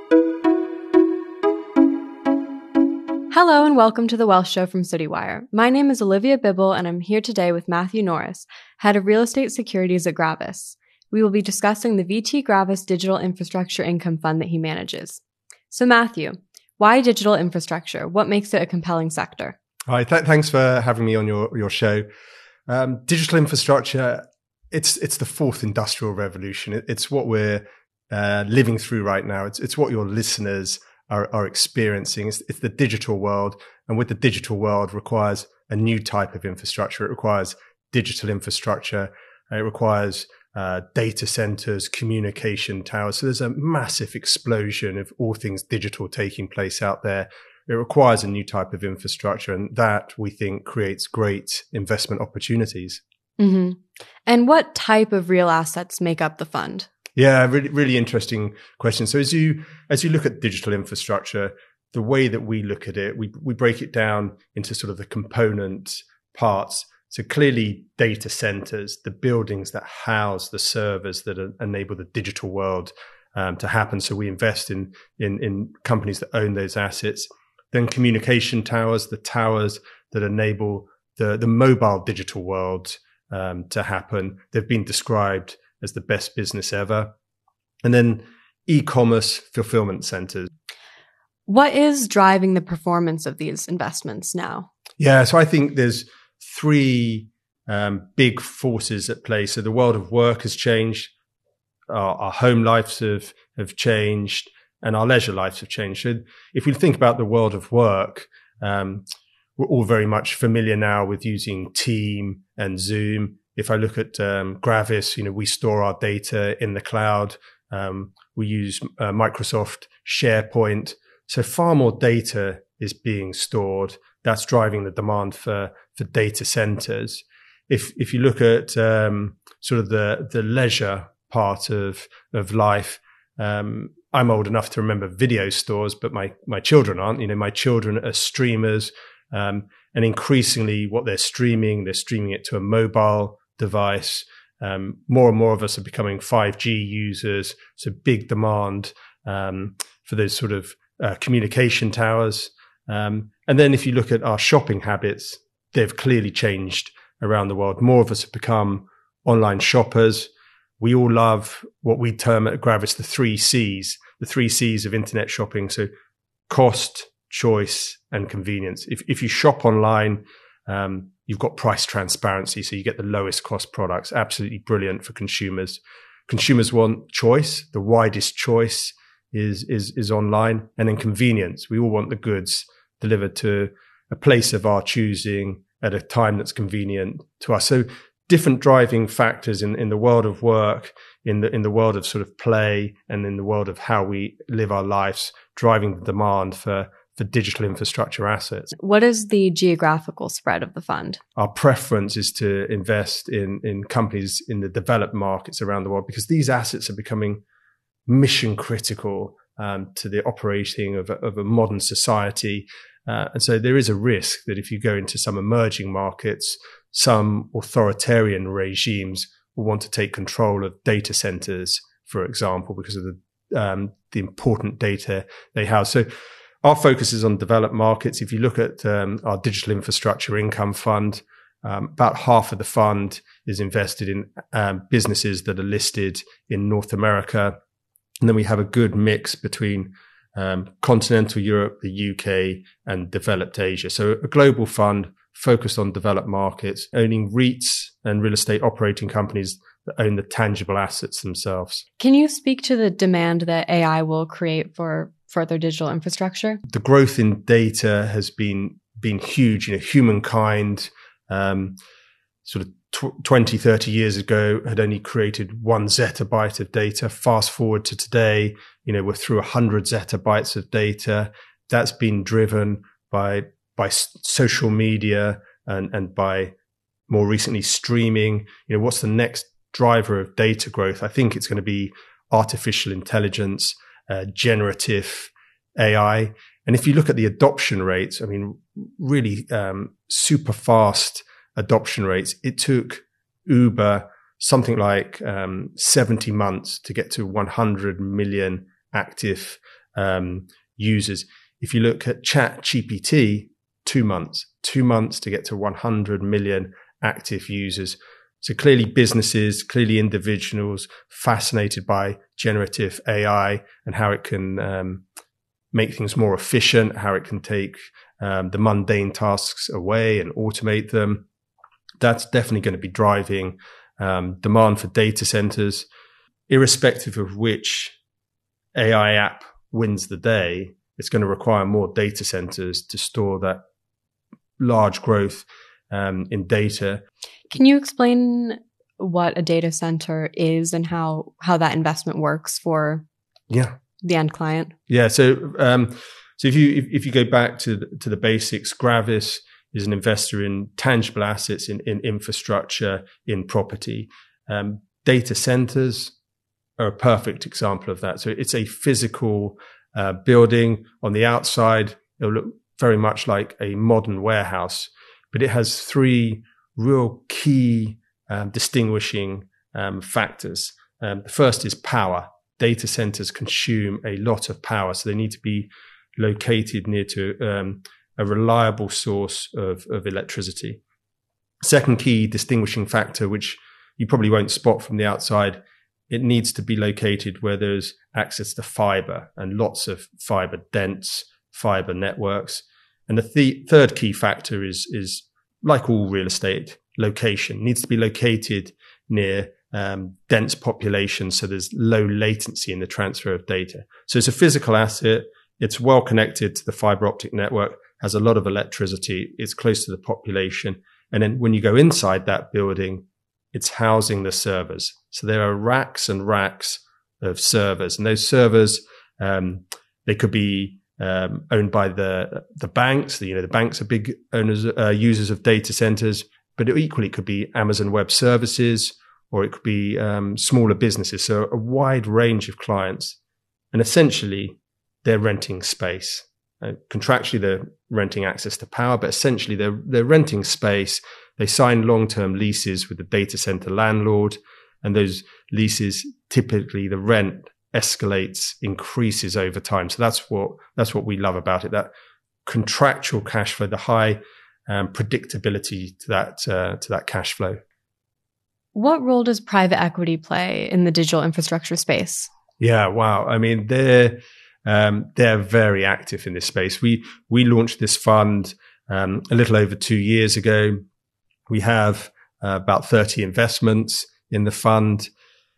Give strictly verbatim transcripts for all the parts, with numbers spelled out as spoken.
Hello and welcome to The Wealth Show from CityWire. My name is Olivia Bibble and I'm here today with Matthew Norris, Head of Real Estate Securities at Gravis. We will be discussing the V T Gravis Digital Infrastructure Income Fund that he manages. So Matthew, why digital infrastructure? What makes it a compelling sector? Hi, th- thanks for having me on your, your show. Um, digital infrastructure, it's it's the fourth industrial revolution. It, it's what we're uh, living through right now. It's it's what your listeners are, are experiencing. It's, it's the digital world. And with the digital world requires a new type of infrastructure. It requires digital infrastructure. It requires uh, data centers, communication towers. So there's a massive explosion of all things digital taking place out there. It requires a new type of infrastructure. And that, we think, creates great investment opportunities. Mm-hmm. And what type of real assets make up the fund? Yeah, really, really interesting question. So as you as you look at digital infrastructure, the way that we look at it, we we break it down into sort of the component parts. So clearly, data centers, the buildings that house the servers that enable the digital world um, to happen. So we invest in in in companies that own those assets. Then communication towers, the towers that enable the the mobile digital world um, to happen. They've been described as the best business ever. And then e-commerce fulfillment centers. What is driving the performance of these investments now? Yeah, so I think there's three um, big forces at play. So the world of work has changed, our, our home lives have, have changed, and our leisure lives have changed. So if we think about the world of work, um, we're all very much familiar now with using Team and Zoom. If I look at um, Gravis, you know, we store our data in the cloud. Um, we use uh, Microsoft SharePoint. So far more data is being stored. That's driving the demand for, for data centers. If, if you look at um, sort of the, the leisure part of, of life, um, I'm old enough to remember video stores, but my, my children aren't. You know, my children are streamers. Um, and increasingly what they're streaming, they're streaming it to a mobile device. Um, more and more of us are becoming five G users. So big demand um, for those sort of uh, communication towers. Um, and then if you look at our shopping habits, they've clearly changed around the world. More of us have become online shoppers. We all love what we term at Gravis the three C's, the three C's of internet shopping. So cost, choice, and convenience. If, if you shop online, um, you've got price transparency, so you get the lowest cost products. Absolutely brilliant for consumers. Consumers want choice. The widest choice is is is online, and then convenience. We all want the goods delivered to a place of our choosing at a time that's convenient to us. So different driving factors in, in the world of work, in the in the world of sort of play, and in the world of how we live our lives, driving the demand for for digital infrastructure assets. What is the geographical spread of the fund? Our preference is to invest in, in companies in the developed markets around the world, because these assets are becoming mission critical um, to the operating of a, of a modern society. Uh, and so there is a risk that if you go into some emerging markets, some authoritarian regimes will want to take control of data centers, for example, because of the, um, the important data they have. So our focus is on developed markets. If you look at um, our digital infrastructure income fund, um, about half of the fund is invested in um, businesses that are listed in North America. And then we have a good mix between um, continental Europe, the U K, and developed Asia. So a global fund focused on developed markets, owning REITs and real estate operating companies that own the tangible assets themselves. Can you speak to the demand that A I will create for further digital infrastructure? The growth in data has been been huge. You know, humankind, um, sort of tw- twenty, thirty years ago, had only created one zettabyte of data. Fast forward to today, you know, we're through one hundred zettabytes of data. That's been driven by by social media and, and by more recently streaming. You know, what's the next driver of data growth? I think it's going to be artificial intelligence, uh, generative A I. And if you look at the adoption rates, I mean, really um, super fast adoption rates. It took Uber something like um, seventy months to get to one hundred million active um, users. If you look at ChatGPT, two months, two months to get to one hundred million active users. So clearly businesses, clearly individuals fascinated by generative A I and how it can um, make things more efficient, how it can take um, the mundane tasks away and automate them. That's definitely going to be driving um, demand for data centers, irrespective of which A I app wins the day. It's going to require more data centers to store that large growth um, in data. Can you explain what a data center is and how, how that investment works for yeah. the end client? Yeah. So, um, so if you, if, if you go back to the, to the basics, Gravis is an investor in tangible assets, in, in infrastructure, in property. Um, data centers are a perfect example of that. So it's a physical uh, building. On the outside, it'll look very much like a modern warehouse, but it has three real key um, distinguishing um, factors. Um, the first is power. Data centers consume a lot of power, so they need to be located near to um, a reliable source of, of electricity. Second key distinguishing factor, which you probably won't spot from the outside, it needs to be located where there's access to fiber and lots of fiber, dense fiber networks. And the th- third key factor is, is like all real estate, location. It needs to be located near um, dense population, so there's low latency in the transfer of data. So it's a physical asset. It's well connected to the fiber optic network, has a lot of electricity. It's close to the population. And then when you go inside that building, it's housing the servers. So there are racks and racks of servers, and those servers, um, they could be um, owned by the the banks. You know, the banks are big owners, uh, users of data centers, but it equally could be Amazon Web Services, or it could be um, smaller businesses. So a wide range of clients, and essentially they're renting space. Uh, contractually, they're renting access to power, but essentially they're they're renting space. They sign long-term leases with the data center landlord, and those leases, typically the rent escalates, increases over time. So that's what that's what we love about it. That contractual cash flow, the high um, predictability to that uh, to that cash flow. What role does private equity play in the digital infrastructure space? Yeah, wow. I mean, they're um, they're very active in this space. We we launched this fund um, a little over two years ago. We have uh, about thirty investments in the fund.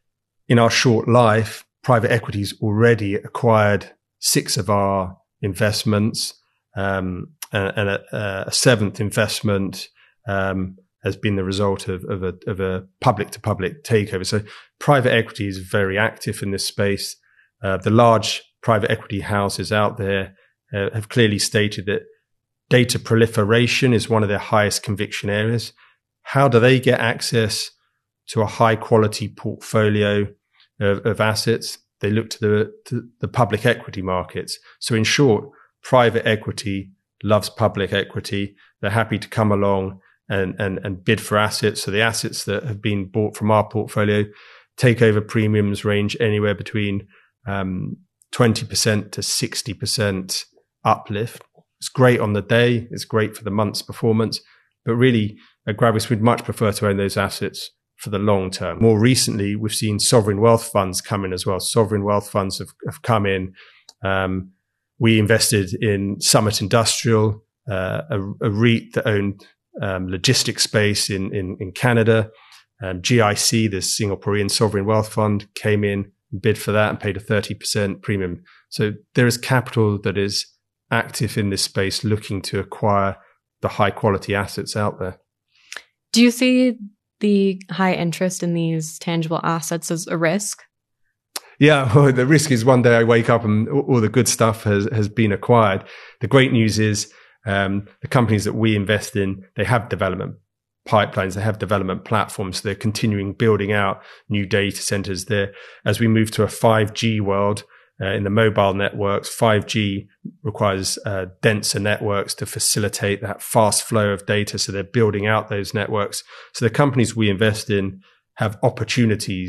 In our short life, private equity's already acquired six of our investments, um, and, and a, a seventh investment um, has been the result of, of, a, of a public-to-public takeover. So private equity is very active in this space. Uh, the large private equity houses out there uh, have clearly stated that data proliferation is one of their highest conviction areas. How do they get access to a high-quality portfolio of, of assets? They look to the, to the public equity markets. So in short, private equity loves public equity. They're happy to come along and, and, and bid for assets. So the assets that have been bought from our portfolio, takeover premiums range anywhere between um, twenty percent to sixty percent uplift. It's great on the day. It's great for the month's performance. But really, at Gravis, we'd much prefer to own those assets for the long term. More recently, we've seen sovereign wealth funds come in as well. Sovereign wealth funds have, have come in. Um, we invested in Summit Industrial, uh, a, a REIT that owned um, logistics space in, in, in Canada. Um, G I C, the Singaporean sovereign wealth fund, came in, bid for that and paid a thirty percent premium. So there is capital that is active in this space looking to acquire the high quality assets out there. Do you see the high interest in these tangible assets as a risk? Yeah, well, the risk is one day I wake up and all the good stuff has, has been acquired. The great news is um, the companies that we invest in, they have development pipelines, they have development platforms. They're continuing building out new data centers there. As we move to a five G world uh, in the mobile networks, five G requires uh, denser networks to facilitate that fast flow of data. So they're building out those networks. So the companies we invest in have opportunities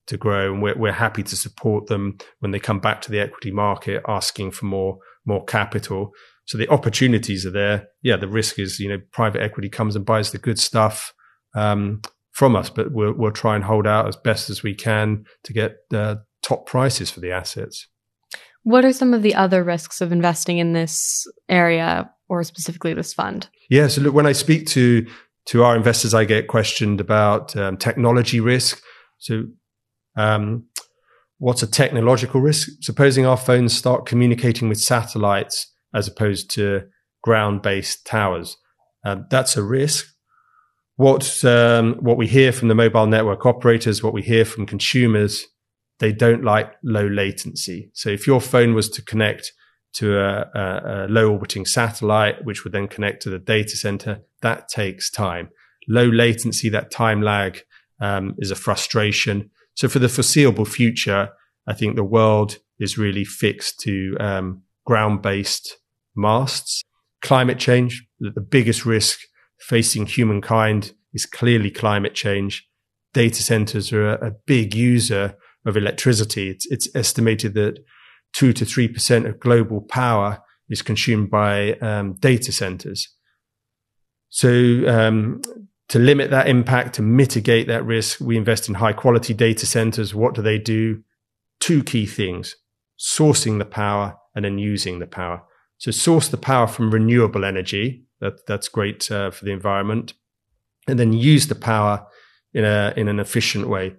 to grow, and we're, we're happy to support them when they come back to the equity market asking for more more capital. So the opportunities are there. Yeah, the risk is, you know, private equity comes and buys the good stuff um, from us, but we'll, we'll try and hold out as best as we can to get uh, top prices for the assets. What are some of the other risks of investing in this area, or specifically this fund? Yeah, so look, when I speak to to our investors, I get questioned about um, technology risk. So um, what's a technological risk? Supposing our phones start communicating with satellites as opposed to ground-based towers. Uh, that's a risk. What um, what we hear from the mobile network operators, what we hear from consumers, they don't like low latency. So if your phone was to connect to a, a, a low orbiting satellite, which would then connect to the data center, that takes time. Low latency, that time lag um, is a frustration. So for the foreseeable future, I think the world is really fixed to um, ground-based masts. Climate change, the biggest risk facing humankind is clearly climate change. Data centers are a, a big user of electricity. It's, it's estimated that two to three percent of global power is consumed by um, data centers. So um, to limit that impact, to mitigate that risk, we invest in high quality data centers. What do they do? Two key things: sourcing the power and then using the power. So source the power from renewable energy. That, that's great uh, for the environment. And then use the power in a in an efficient way.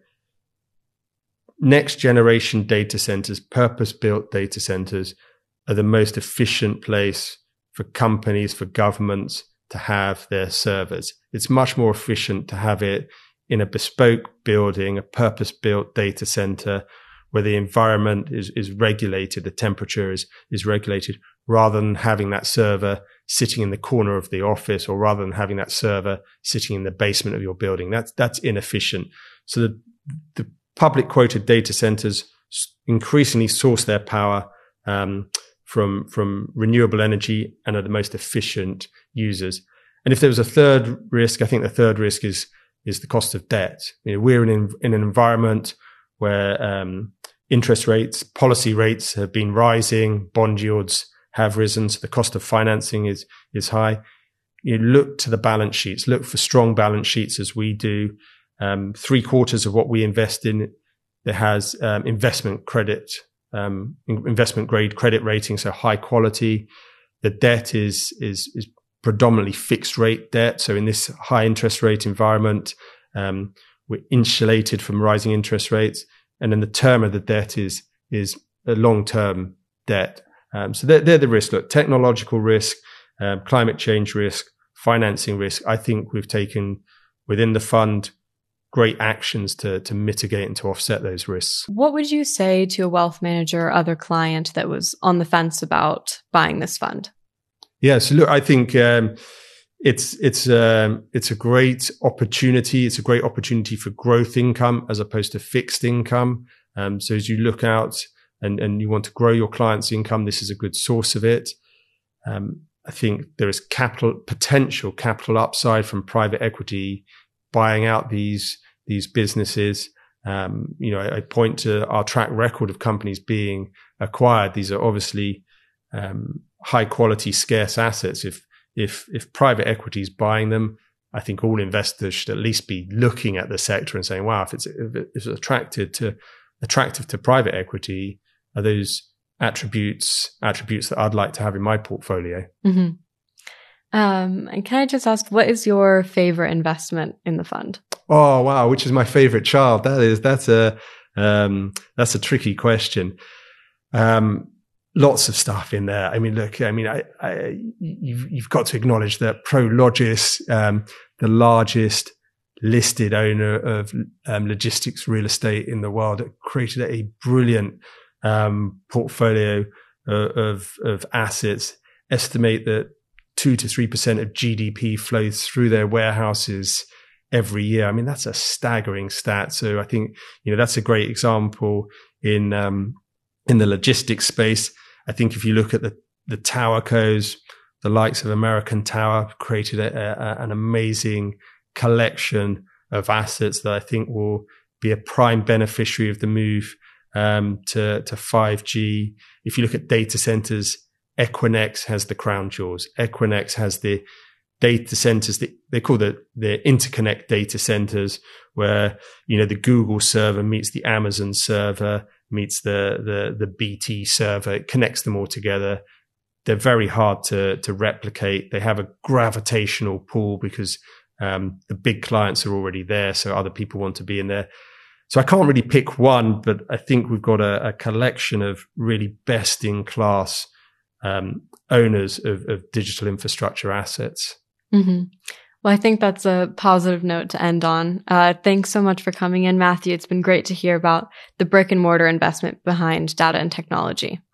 Next generation data centers, purpose-built data centers, are the most efficient place for companies, for governments to have their servers. It's much more efficient to have it in a bespoke building, a purpose-built data center where the environment is, is regulated, the temperature is, is regulated, rather than having that server sitting in the corner of the office, or rather than having that server sitting in the basement of your building. That's, that's inefficient. So the, the public quoted data centers increasingly source their power um, from from renewable energy and are the most efficient users. And if there was a third risk, I think the third risk is is the cost of debt. You know, we're in in an environment where um, interest rates, policy rates have been rising, bond yields have risen, so the cost of financing is is high. You look to the balance sheets, look for strong balance sheets as we do. Um, three quarters of what we invest in that has um, investment credit, um, investment grade credit rating, so high quality. The debt is is is predominantly fixed rate debt. So in this high interest rate environment, um, we're insulated from rising interest rates. And then the term of the debt is is a long term debt. Um, so they're, they're the risks. Look, technological risk, um, climate change risk, financing risk. I think we've taken within the fund great actions to to mitigate and to offset those risks. What would you say to a wealth manager or other client that was on the fence about buying this fund? Yeah, so look, I think um, it's it's um, it's a great opportunity. It's a great opportunity for growth income as opposed to fixed income. Um, so as you look out and and you want to grow your clients' income, this is a good source of it. Um, I think there is capital potential capital upside from private equity buying out these these businesses. Um, you know, I, I point to our track record of companies being acquired. These are obviously um, high quality, scarce assets. If if if private equity is buying them, I think all investors should at least be looking at the sector and saying, "Wow, if it's if it's attracted to attractive to private equity, are those attributes attributes that I'd like to have in my portfolio?" Mm-hmm. Um, and can I just ask, what is your favorite investment in the fund? Oh, wow. Which is my favorite child? That is, that's a, um, that's a tricky question. Um, lots of stuff in there. I mean, look, I mean, I, I you've, you've got to acknowledge that Prologis, um, the largest listed owner of um, logistics real estate in the world, created a brilliant, um, portfolio of, of, of assets. Estimate that two to three percent of G D P flows through their warehouses every year. I mean, that's a staggering stat. So I think, you know, that's a great example in, um, in the logistics space. I think if you look at the, the tower cos, the likes of American Tower created a, a, an amazing collection of assets that I think will be a prime beneficiary of the move um, to, to five G. If you look at data centers, Equinix has the crown jewels. Equinix has the data centers that they call the, the interconnect data centers, where, you know, the Google server meets the Amazon server, meets the, the, the B T server. It connects them all together. They're very hard to, to replicate. They have a gravitational pull because, um, the big clients are already there. So other people want to be in there. So I can't really pick one, but I think we've got a, a collection of really best in class, um, owners of, of digital infrastructure assets. Mm-hmm. Well, I think that's a positive note to end on. Uh, thanks so much for coming in, Matthew. It's been great to hear about the brick and mortar investment behind data and technology.